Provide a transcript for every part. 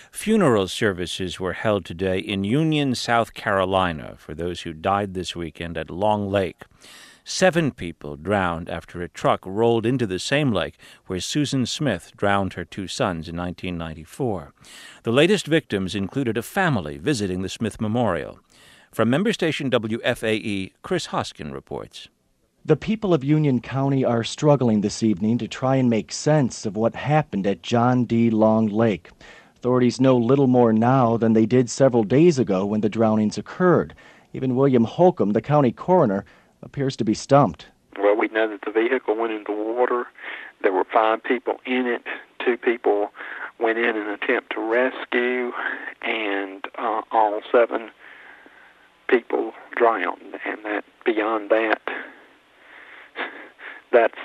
Funeral services were held today in Union, South Carolina, for those who died this weekend at Long Lake. 7 people drowned after a truck rolled into the same lake where Susan Smith drowned her 2 sons in 1994. The latest victims included a family visiting the Smith Memorial. From member station WFAE, Chris Hoskin reports. The people of Union County are struggling this evening to try and make sense of what happened at John D. Long Lake. Authorities know little more now than they did several days ago when the drownings occurred. Even William Holcomb, the county coroner, appears to be stumped. Well, we know that the vehicle went into water. There were 5 people in it. 2 people went in an attempt to rescue, and all 7 people drowned. And that beyond that, that's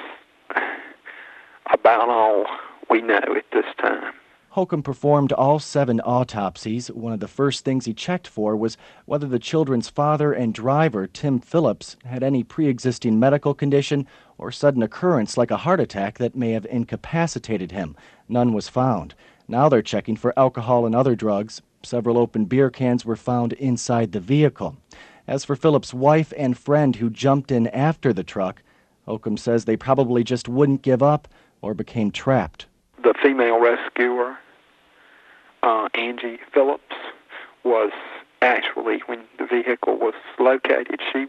about all we know at this time. Holcomb performed all 7 autopsies. One of the first things he checked for was whether the children's father and driver, Tim Phillips, had any pre-existing medical condition or sudden occurrence like a heart attack that may have incapacitated him. None was found. Now they're checking for alcohol and other drugs. Several open beer cans were found inside the vehicle. As for Phillips' wife and friend who jumped in after the truck, Holcomb says they probably just wouldn't give up or became trapped. The female rescuer, Angie Phillips, was actually, when the vehicle was located, she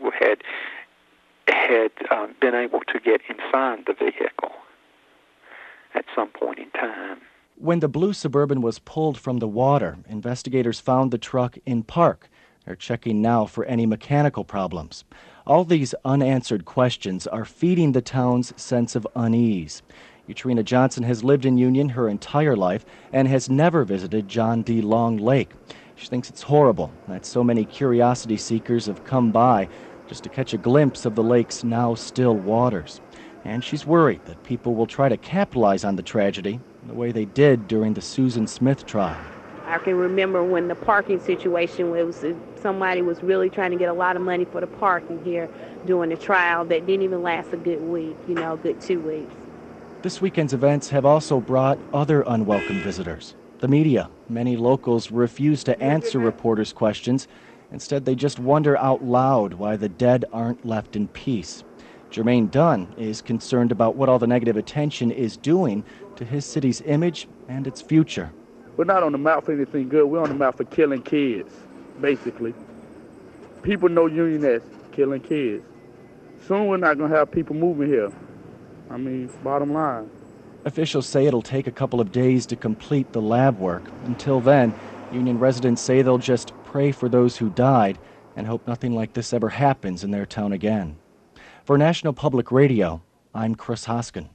had been able to get inside the vehicle at some point in time. When the blue Suburban was pulled from the water, investigators found the truck in park. They're checking now for any mechanical problems. All these unanswered questions are feeding the town's sense of unease. Eutrina Johnson has lived in Union her entire life and has never visited John D. Long Lake. She thinks it's horrible that so many curiosity seekers have come by just to catch a glimpse of the lake's now still waters. And she's worried that people will try to capitalize on the tragedy the way they did during the Susan Smith trial. I can remember when the parking situation was, somebody was really trying to get a lot of money for the parking here during the trial that didn't even last a good week, good 2 weeks. This weekend's events have also brought other unwelcome visitors. The media. Many locals refuse to answer reporters' questions. Instead, they just wonder out loud why the dead aren't left in peace. Jermaine Dunn is concerned about what all the negative attention is doing to his city's image and its future. We're not on the map for anything good. We're on the map for killing kids, basically. People know Union as killing kids. Soon we're not going to have people moving here. Bottom line. Officials say it'll take a couple of days to complete the lab work. Until then, Union residents say they'll just pray for those who died and hope nothing like this ever happens in their town again. For National Public Radio, I'm Chris Hoskin.